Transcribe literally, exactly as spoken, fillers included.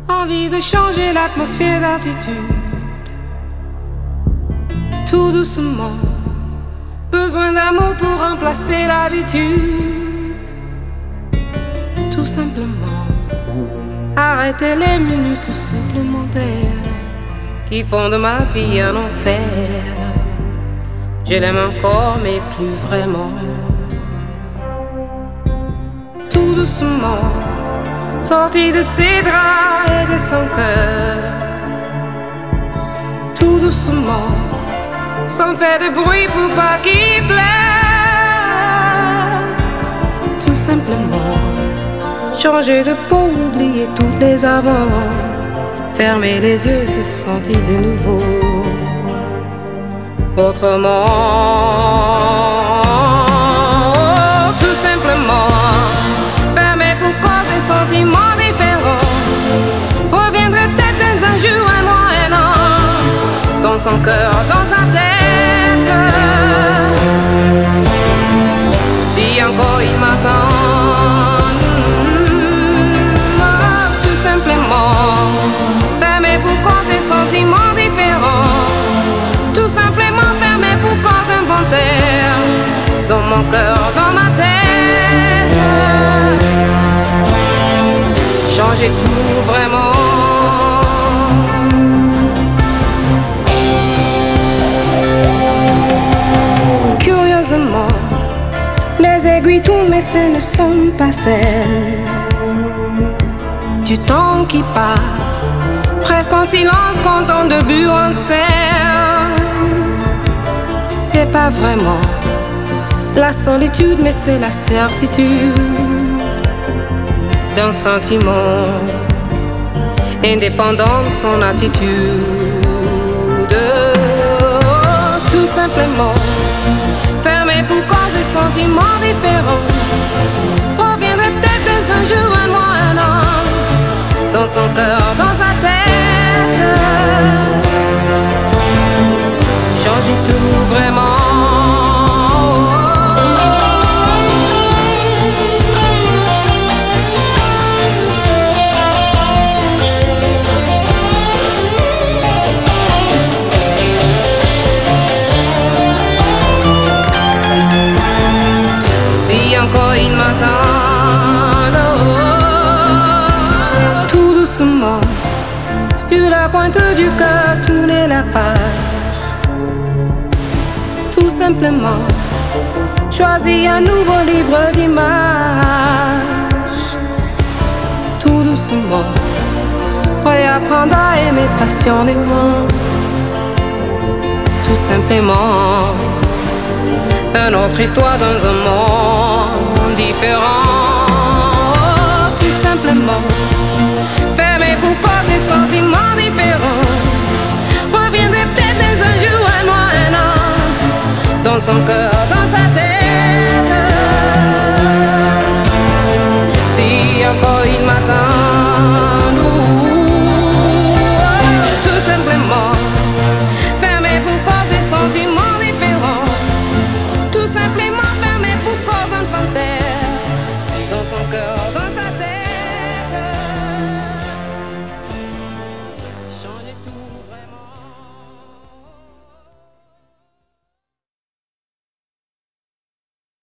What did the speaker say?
Envie de changer l'atmosphère d'attitude. Tout doucement. Besoin d'amour pour remplacer l'habitude. Tout simplement. Arrêter les minutes supplémentaires qui font de ma vie un enfer. Je l'aime encore mais plus vraiment. Tout doucement. Sorti de ses draps et de son cœur. Tout doucement. Sans faire de bruit pour pas qu'il pleure. Tout simplement. Changer de peau, oublier toutes les avant. Fermer les yeux, se sentir de nouveau autrement. Oh, tout simplement. Fermer pour cause des sentiments différents. Reviendrait peut-être un jour, un mois, un an. Dans son cœur, dans sa tête. Si encore il m'attend. Tout simplement. Fermé pour cause des sentiments différents. Tout simplement fermé pour cause inventaire. Dans mon cœur, dans ma tête. Changer tout vraiment. Curieusement, les aiguilles tournent mais ce ne sont pas celles du temps qui passe, presque en silence quand on début en scène. C'est pas vraiment la solitude, mais c'est la certitude d'un sentiment indépendant de son attitude. Tout simplement, fermé pour cause des sentiments différents. Reviendrait peut-être un jour, un mois, un an. Dans son cœur, dans sa tête. Changer tout vraiment. Si encore il m'attend. Sur la pointe du cœur, tourner la page. Tout simplement, choisir un nouveau livre d'images. Tout doucement, réapprendre à aimer passionnément. Tout simplement, une autre histoire dans un monde différent. Tout simplement. Pour cause des sentiments différents. Reviendrait peut-être un jour, un mois, un an. Dans son cœur,